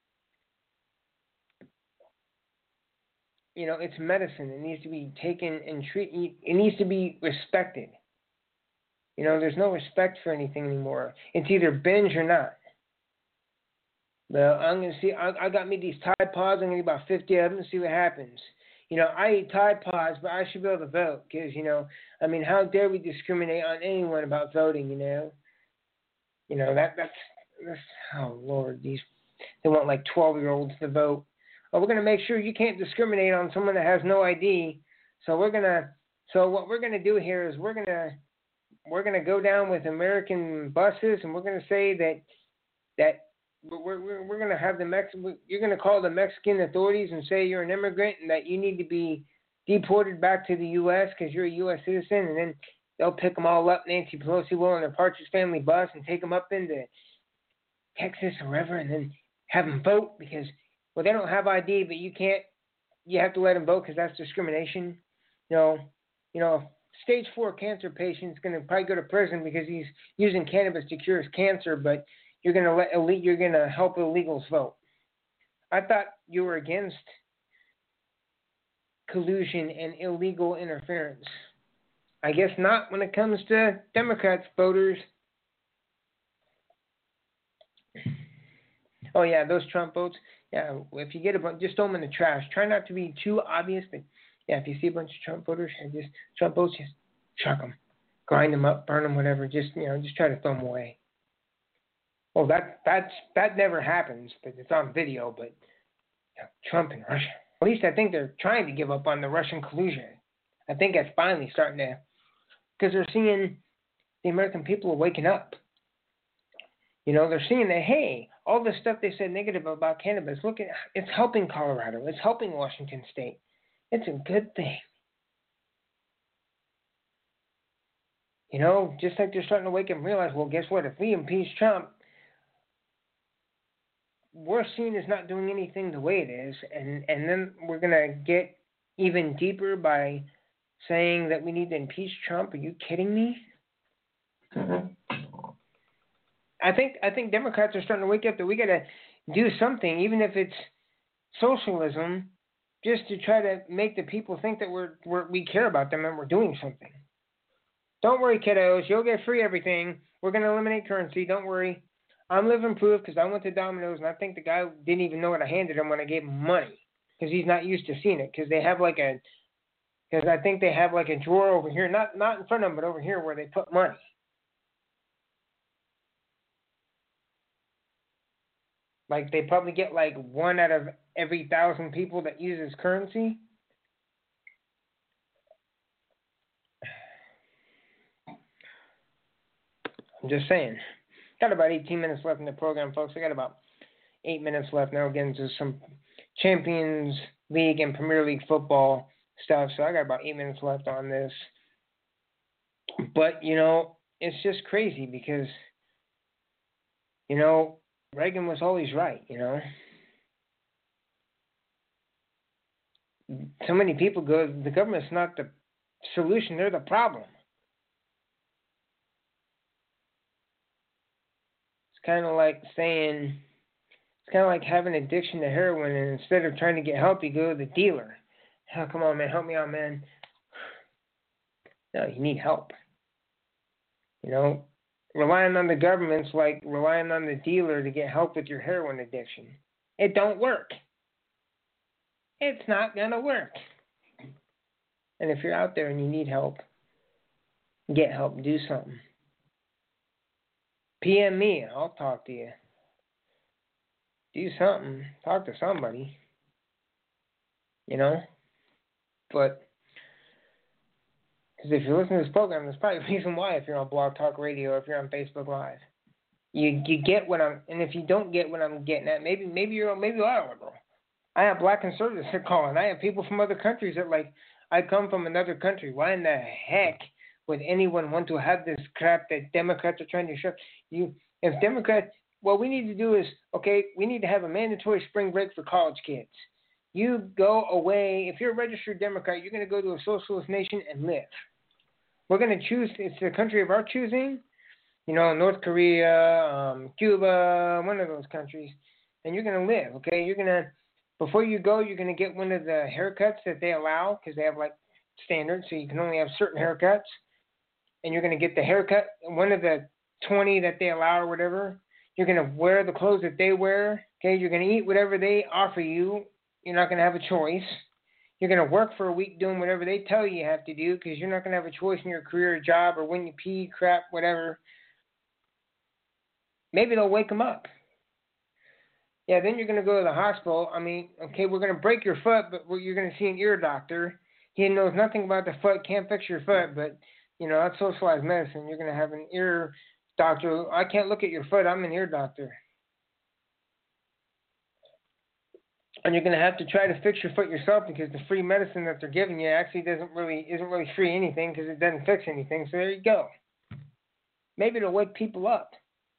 You know, it's medicine. It needs to be taken and treated. It needs to be respected. You know, there's no respect for anything anymore. It's either binge or not. Well, I'm gonna see. I, I got me these Tide Pods. I'm gonna get about fifty of them and see what happens. You know, I eat Tide Pods, but I should be able to vote because, you know, I mean, how dare we discriminate on anyone about voting? You know, you know that that's, that's oh Lord, these they want like twelve-year-olds to vote. Oh, we're gonna make sure you can't discriminate on someone that has no I D. So we're gonna. So what we're gonna do here is we're gonna we're gonna go down with American buses and we're gonna say that that. We're, we're, we're going to have the Mex. You're going to call the Mexican authorities and say you're an immigrant and that you need to be deported back to the U S because you're a U S citizen, and then they'll pick them all up, Nancy Pelosi will, on their Partridge Family bus and take them up into Texas or wherever, and then have them vote because, well, they don't have I D, but you can't. You have to let them vote because that's discrimination. You know, you know, stage four cancer patient's going to probably go to prison because he's using cannabis to cure his cancer, but You're gonna let elite. You're gonna help illegals vote. I thought you were against collusion and illegal interference. I guess not when it comes to Democrats voters. Oh yeah, those Trump votes. Yeah, if you get a bunch, just throw them in the trash. Try not to be too obvious, but yeah, if you see a bunch of Trump voters, just Trump votes, just chuck them, grind them up, burn them, whatever. Just you know, just try to throw them away. Well, that that's that never happens, but it's on video. But you know, Trump and Russia. At least I think they're trying to give up on the Russian collusion. I think that's finally starting to, because they're seeing the American people are waking up. You know, they're seeing that, hey, all the stuff they said negative about cannabis, look at it's helping Colorado, it's helping Washington State. It's a good thing. You know, just like they're starting to wake up and realize, well, guess what? If we impeach Trump, we're seen as not doing anything the way it is, and, and then we're going to get even deeper by saying that we need to impeach Trump. Are you kidding me? I think I think Democrats are starting to wake up that we got to do something, even if it's socialism, just to try to make the people think that we're, we're we care about them and we're doing something. Don't worry, kiddos. You'll get free everything. We're going to eliminate currency. Don't worry. I'm living proof because I went to Domino's and I think the guy didn't even know what I handed him when I gave him money because he's not used to seeing it because they have like a because I think they have like a drawer over here, not not in front of them, but over here where they put money. Like they probably get like one out of every thousand people that uses currency. I'm just saying. Got about eighteen minutes left in the program, folks. I got about eight minutes left now. Getting to some Champions League and Premier League football stuff. So I got about eight minutes left on this. But, you know, it's just crazy because, you know, Reagan was always right, you know. So many people go, the government's not the solution, they're the problem. It's kind of like saying, it's kind of like having addiction to heroin, and instead of trying to get help, you go to the dealer. Oh, come on, man, help me out, man. No, you need help. You know, relying on the government's like relying on the dealer to get help with your heroin addiction. It don't work. It's not going to work. And if you're out there and you need help, get help, do something. P M me, I'll talk to you. Do something. Talk to somebody. You know? But, because if you listen to this program, there's probably a reason why if you're on Blog Talk Radio or if you're on Facebook Live. You you get what I'm, and if you don't get what I'm getting at, maybe maybe you're maybe you are a liberal. I have black conservatives that call, and I have people from other countries that like, I come from another country. Why in the heck would anyone want to have this crap that Democrats are trying to shove? You, if Democrats, what we need to do is, okay, we need to have a mandatory spring break for college kids. You go away. If you're a registered Democrat, you're going to go to a socialist nation and live. We're going to choose, it's the country of our choosing, you know, North Korea, um, Cuba, one of those countries, and you're going to live, okay? You're going to, before you go, you're going to get one of the haircuts that they allow, because they have, like, standards, so you can only have certain haircuts, and you're going to get the haircut, one of the twenty that they allow or whatever. You're going to wear the clothes that they wear, okay? You're going to eat whatever they offer you. You're not going to have a choice. You're going to work for a week doing whatever they tell you you have to do because you're not going to have a choice in your career or job or when you pee, crap, whatever. Maybe they'll wake them up. Yeah, then you're going to go to the hospital. I mean, okay, we're going to break your foot, but you're going to see an ear doctor. He knows nothing about the foot, can't fix your foot, but, you know, that's socialized medicine. You're going to have an ear doctor. I can't look at your foot. I'm an ear doctor. And you're going to have to try to fix your foot yourself because the free medicine that they're giving you actually doesn't really isn't really free anything because it doesn't fix anything. So there you go. Maybe it'll wake people up.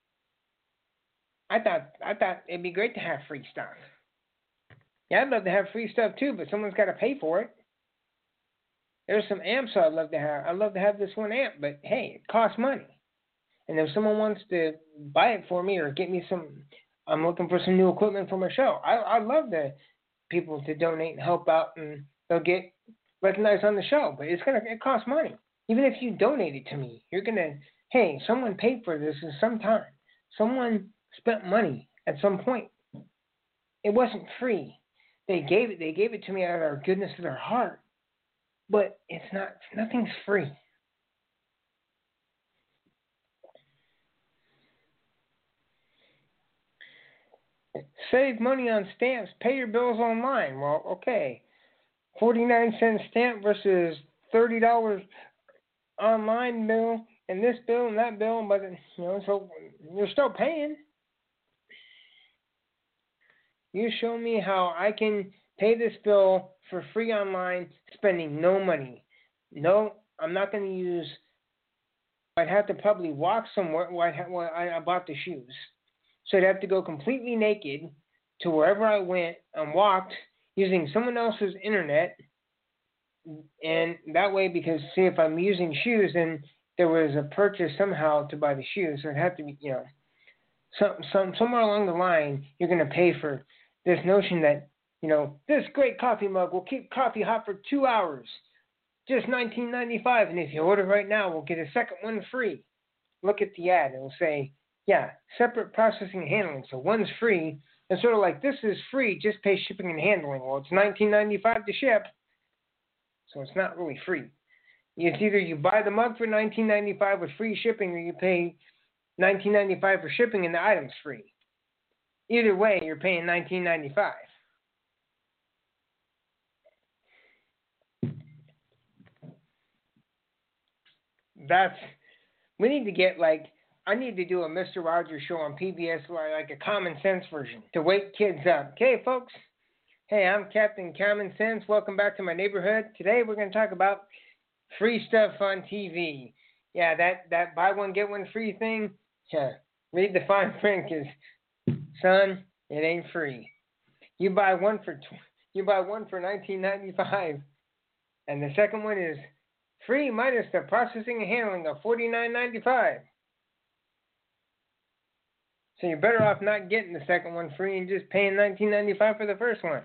I thought I thought it'd be great to have free stuff. Yeah, I'd love to have free stuff too, but someone's got to pay for it. There's some amps I'd love to have. I'd love to have this one amp, but hey, it costs money. And if someone wants to buy it for me or get me some. I'm looking for some new equipment for my show. I I love the people to donate and help out, and they'll get recognized on the show. But it's gonna it costs money. Even if you donate it to me, you're gonna hey, someone paid for this at some time. Someone spent money at some point. It wasn't free. They gave it. They gave it to me out of the goodness of their heart. But it's not. Nothing's free. Save money on stamps. Pay your bills online. Well, okay. forty-nine cent stamp versus thirty dollars online bill and this bill and that bill. But, you know, so you're still paying. You show me how I can pay this bill for free online, spending no money. No, I'm not going to use. I'd have to probably walk somewhere where, I'd ha- where I, I bought the shoes. So I'd have to go completely naked to wherever I went and walked using someone else's internet. And that way, because see, if I'm using shoes, then there was a purchase somehow to buy the shoes. So it'd have to be, you know, some, some somewhere along the line, you're going to pay for this notion that, you know, this great coffee mug will keep coffee hot for two hours. Just nineteen ninety-five, and if you order right now, we'll get a second one free. Look at the ad. It'll say, yeah, separate processing and handling. So one's free. It's sort of like, this is free, just pay shipping and handling. Well, it's nineteen ninety-five to ship, so it's not really free. It's either you buy the mug for nineteen ninety-five with free shipping, or you pay nineteen ninety-five for shipping and the item's free. Either way, you're paying nineteen ninety-five. That's, we need to get like, I need to do a Mister Rogers show on P B S, like a common sense version to wake kids up. Okay, folks. Hey, I'm Captain Common Sense. Welcome back to my neighborhood. Today we're going to talk about free stuff on T V. Yeah, that, that buy one, get one free thing. Yeah, read the fine print, because, son, it ain't free. You buy one for tw- you buy one for nineteen ninety-five, and the second one is free minus the processing and handling of forty-nine ninety-five. So you're better off not getting the second one free and just paying nineteen ninety-five for the first one.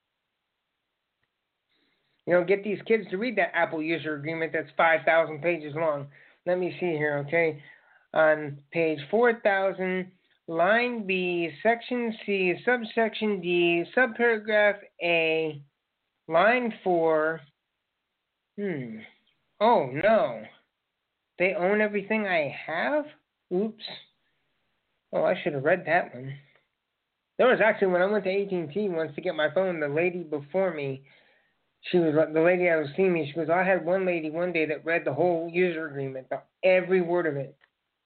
You know, get these kids to read that Apple user agreement that's five thousand pages long. Let me see here, okay? On page four thousand, line B, section C, subsection D, subparagraph A, line four. Hmm. Oh, no. They own everything I have? Oops. Oh, I should have read that one. There was actually, when I went to A T and T once to get my phone, the lady before me, she was the lady that was seeing me. She goes, I had one lady one day that read the whole user agreement, every word of it.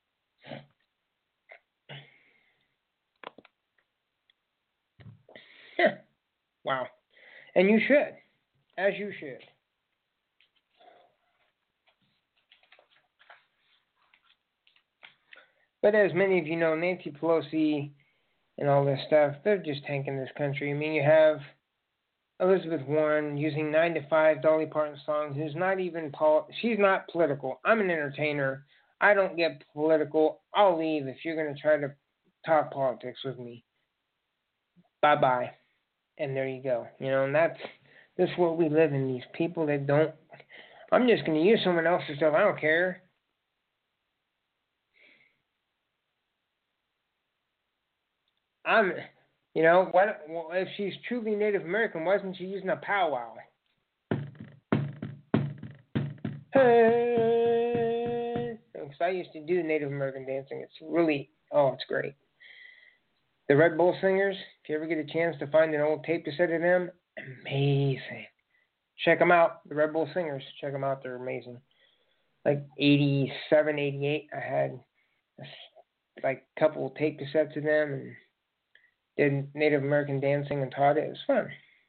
Wow. And you should, as you should. But as many of you know, Nancy Pelosi and all this stuff, they're just tanking this country. I mean, you have Elizabeth Warren using nine to five Dolly Parton songs, who's not even, pol- she's not political. I'm an entertainer. I don't get political. I'll leave if you're going to try to talk politics with me. Bye-bye. And there you go. You know, and that's, that's what we live in, these people that don't, I'm just going to use someone else's stuff. I don't care. I'm, you know, what? Well, if she's truly Native American, why isn't she using a powwow? Hey, because I used to do Native American dancing. It's really, oh, it's great. The Red Bull Singers. If you ever get a chance to find an old tape cassette of them, amazing. Check them out. The Red Bull Singers. Check them out. They're amazing. Like eighty-seven, eighty-eight, I had a, like a couple of tape cassettes of them and did Native American dancing and taught it. It was fun.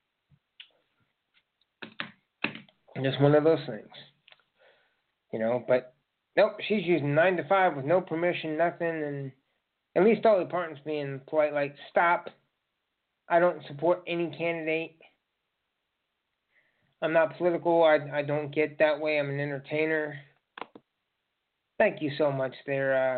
Just one of those things. You know, but nope, she's using nine to five with no permission, nothing, and at least Dolly Parton's being polite, like, stop. I don't support any candidate. I'm not political. I, I don't get that way. I'm an entertainer. Thank you so much there. Uh,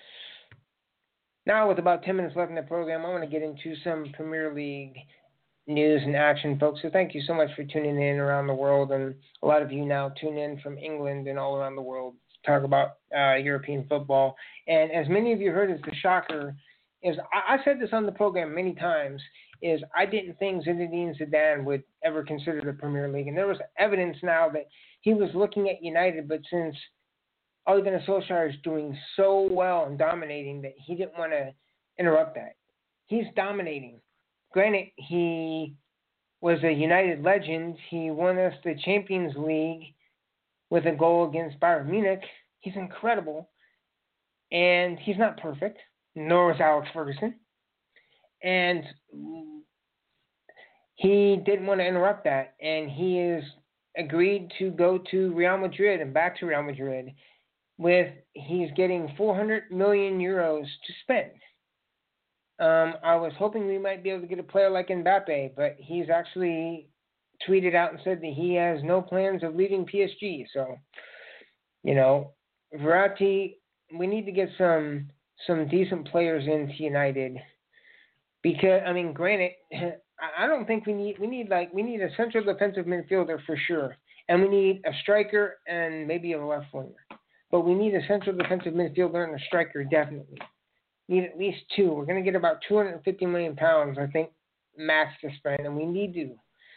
now, with about ten minutes left in the program, I want to get into some Premier League news and action, folks. So thank you so much for tuning in around the world. And a lot of you now tune in from England and all around the world to talk about uh, European football. And as many of you heard, as the shocker is, I, I said this on the program many times, is I didn't think Zinedine Zidane would ever consider the Premier League. And there was evidence now that he was looking at United, but since Ole Gunnar Solskjaer is doing so well and dominating that he didn't want to interrupt that. He's dominating. Granted, he was a United legend. He won us the Champions League with a goal against Bayern Munich. He's incredible. And he's not perfect, nor is Alex Ferguson. And he didn't want to interrupt that, and he is agreed to go to Real Madrid and back to Real Madrid with he's getting four hundred million euros to spend. Um, I was hoping we might be able to get a player like Mbappe, but he's actually tweeted out and said that he has no plans of leaving P S G. So, you know, Verratti, we need to get some some decent players into United because, I mean, granted, I don't think we need we need like we need a central defensive midfielder for sure, and we need a striker and maybe a left winger. But we need a central defensive midfielder and a striker definitely. Need at least two. We're going to get about two hundred fifty million pounds, I think, max to spend, and we need to.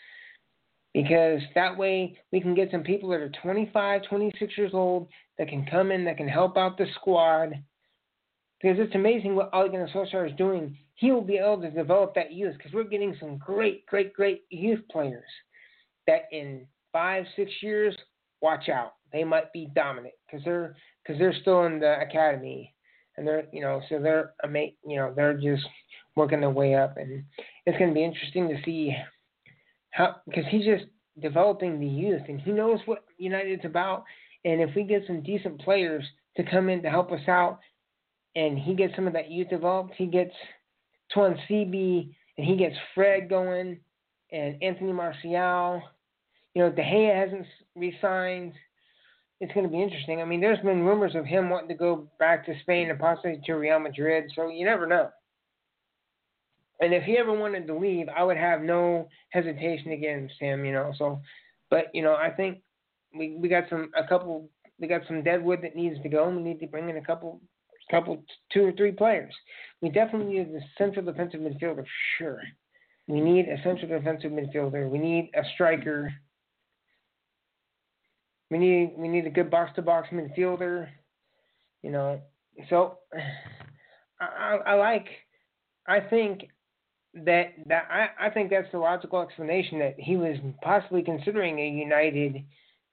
Because that way we can get some people that are twenty-five, twenty-six years old that can come in, that can help out the squad. Because it's amazing what Ole Gunnar Solskjaer is doing. He will be able to develop that youth because we're getting some great, great, great youth players that in five, six years, watch out. They might be dominant because they're because they're still in the academy. And they're, you know, so they're, you know, they're just working their way up, and it's going to be interesting to see how, because he's just developing the youth, and he knows what United's about. And if we get some decent players to come in to help us out, and he gets some of that youth developed, he gets Tuan Sibi, and he gets Fred going, and Anthony Martial. You know, De Gea hasn't re-signed. It's going to be interesting. I mean, there's been rumors of him wanting to go back to Spain and possibly to Real Madrid, so you never know. And if he ever wanted to leave, I would have no hesitation against him, you know. So, but you know, I think we we got some a couple we got some dead wood that needs to go, and we need to bring in a couple couple two or three players. We definitely need a central defensive midfielder for sure. We need a central defensive midfielder. We need a striker. We need we need a good box to box midfielder, you know. So I, I like I think that that I, I think that's the logical explanation that he was possibly considering a United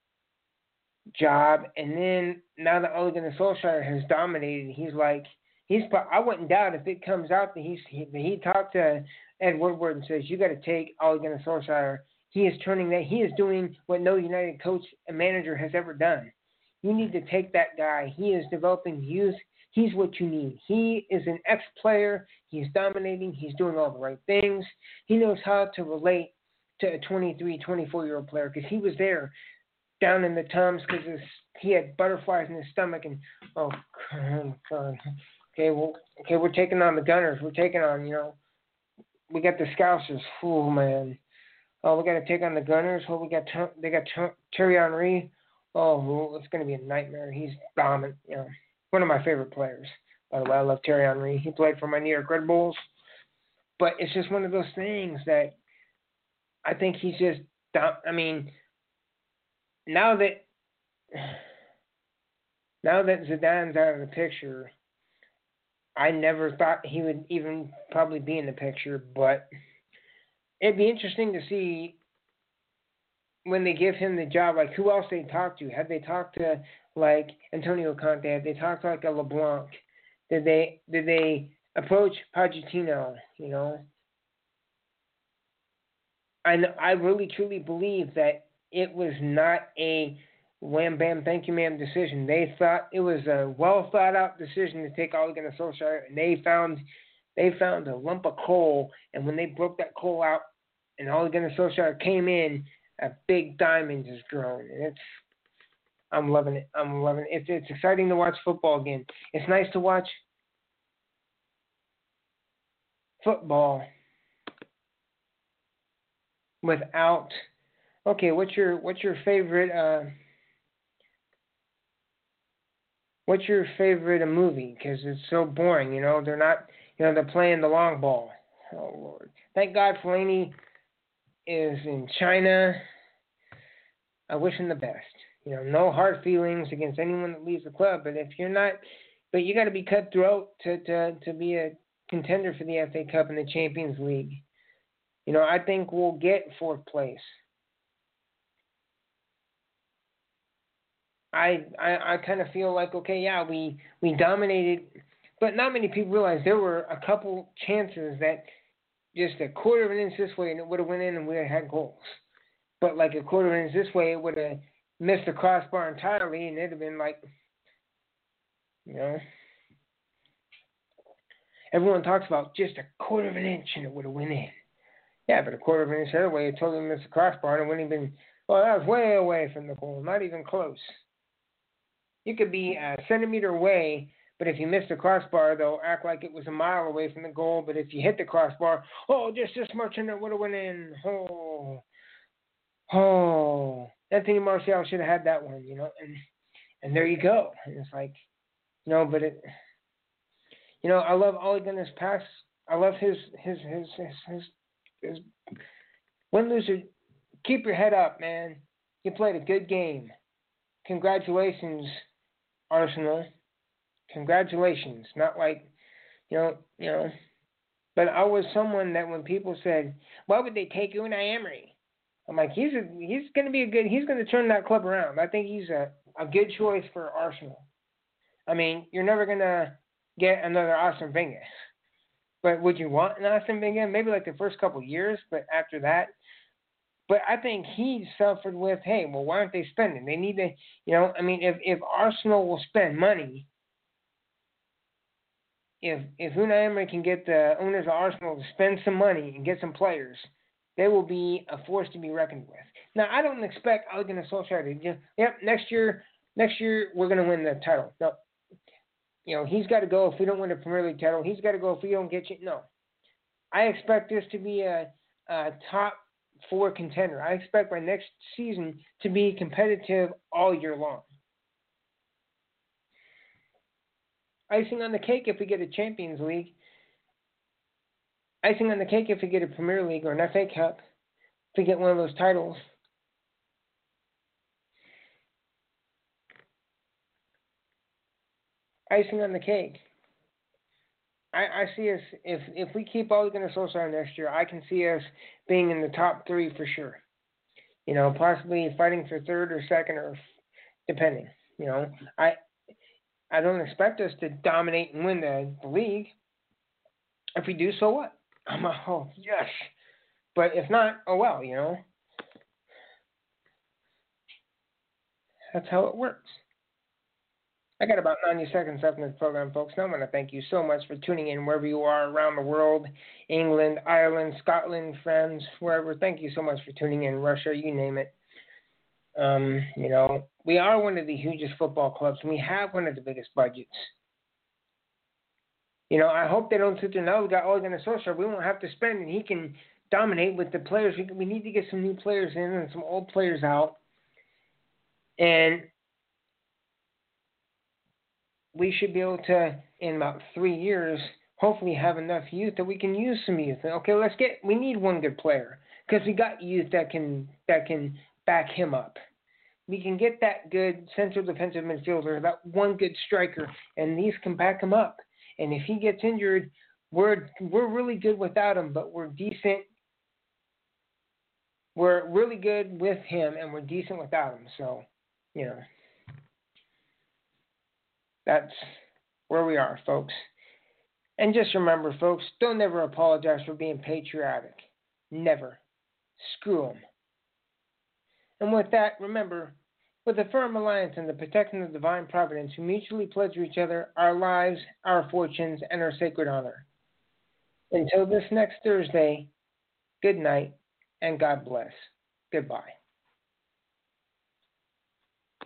job, and then now that Ole Gunnar Solskjaer has dominated, he's like he's. I wouldn't doubt if it comes out that he's he, that he talked to Ed Woodward and says you got to take Ole Gunnar Solskjaer. He is turning that. He is doing what no United coach and manager has ever done. You need to take that guy. He is developing youth. He's what you need. He is an ex-player. He's dominating. He's doing all the right things. He knows how to relate to a twenty-three, twenty-four-year-old player because he was there down in the Tums because he had butterflies in his stomach and, oh, God. Okay, well, okay, we're taking on the Gunners. We're taking on, you know, we got the Scousers. Oh, man. Oh, we got to take on the Gunners. Oh, we got they got Thierry Henry. Oh, it's going to be a nightmare. He's dominant. You know, one of my favorite players. By the way, I love Thierry Henry. He played for my New York Red Bulls. But it's just one of those things that I think he's just. I mean, now that now that Zidane's out of the picture, I never thought he would even probably be in the picture, but. It'd be interesting to see when they give him the job, like who else they talk to. Had they talked to like Antonio Conte? Had they talked to like a LeBlanc? Did they did they approach Pochettino? You know, I I really truly believe that it was not a wham bam thank you ma'am decision. They thought it was a well thought out decision to take Ole Gunnar Solskjaer, and they found. They found a lump of coal, and when they broke that coal out and Ole Gunnar Solskjaer came in, a big diamond has grown. And it's, I'm loving it. I'm loving it. It's, it's exciting to watch football again. It's nice to watch football without. Okay, what's your what's your favorite? Uh, what's your favorite movie? Because it's so boring. You know, they're not. You know, they're playing the long ball. Oh, Lord. Thank God Fellaini is in China. I wish him the best. You know, no hard feelings against anyone that leaves the club. But if you're not, but you got to be cutthroat to, to, to be a contender for the F A Cup and the Champions League. You know, I think we'll get fourth place. I I, I kind of feel like, okay, yeah, we, we dominated. But not many people realize there were a couple chances that just a quarter of an inch this way and it would have went in and we would have had goals. But like a quarter of an inch this way, it would have missed the crossbar entirely and it'd have been like, you know. Everyone talks about just a quarter of an inch and it would have went in. Yeah, but a quarter of an inch the other way, it totally missed the crossbar and it wouldn't have been, well, that was way away from the goal, not even close. You could be a centimeter away, but if you miss the crossbar, they'll act like it was a mile away from the goal. But if you hit the crossbar, oh, just this much and it would have went in. Oh, oh. Anthony Martial should have had that one, you know. And and there you go. And it's like, you know, but it, you know, I love Ole Gunnar's pass. I love his his his his his, his win loser. Keep your head up, man. You played a good game. Congratulations, Arsenal. Congratulations. Not like, you know, you know. But I was someone that when people said, "Why would they take Unai Emery?" I'm like, he's a, he's going to be a good. He's going to turn that club around. I think he's a, a good choice for Arsenal. I mean, you're never going to get another Arsene Wenger. But would you want an Arsene Wenger? Maybe like the first couple of years, but after that. But I think he suffered with, hey, well, why aren't they spending? They need to, you know, I mean, if, if Arsenal will spend money, if if Unai Emery can get the owners of Arsenal to spend some money and get some players, they will be a force to be reckoned with. Now, I don't expect Ole Gunnar Solskjaer to just, yep, next year, next year we're going to win the title. No, you know, he's got to go if we don't win the Premier League title. He's got to go if we don't get you. No, I expect this to be a, a top four contender. I expect by next season to be competitive all year long. Icing on the cake if we get a Champions League. Icing on the cake if we get a Premier League or an F A Cup. If we get one of those titles. Icing on the cake. I, I see us, if if we keep Ole Gunnar Solskjaer next year, I can see us being in the top three for sure. You know, possibly fighting for third or second or depending. You know, I I don't expect us to dominate and win the, the league. If we do, so what? I'm a, oh, yes. But if not, oh well, you know. That's how it works. I got about ninety seconds left in the program, folks. And I want to thank you so much for tuning in wherever you are around the world, England, Ireland, Scotland, France, wherever. Thank you so much for tuning in, Russia, you name it. Um, you know, we are one of the hugest football clubs, and we have one of the biggest budgets. You know, I hope they don't sit there now. We got Ole Gunnar Solskjaer. We won't have to spend, and he can dominate with the players. We, we need to get some new players in and some old players out. And we should be able to, in about three years, hopefully have enough youth that we can use some youth. Okay, let's get. We need one good player because we got youth that can that can back him up. We can get that good central defensive midfielder, that one good striker, and these can back him up. And if he gets injured, we're we're really good without him, but we're decent. We're really good with him, and we're decent without him. So, you know. That's where we are, folks. And just remember, folks, don't ever apologize for being patriotic. Never. Screw them. And with that, remember, with a firm alliance and the protection of divine providence, we mutually pledge to each other our lives, our fortunes, and our sacred honor. Until this next Thursday, good night, and God bless. Goodbye.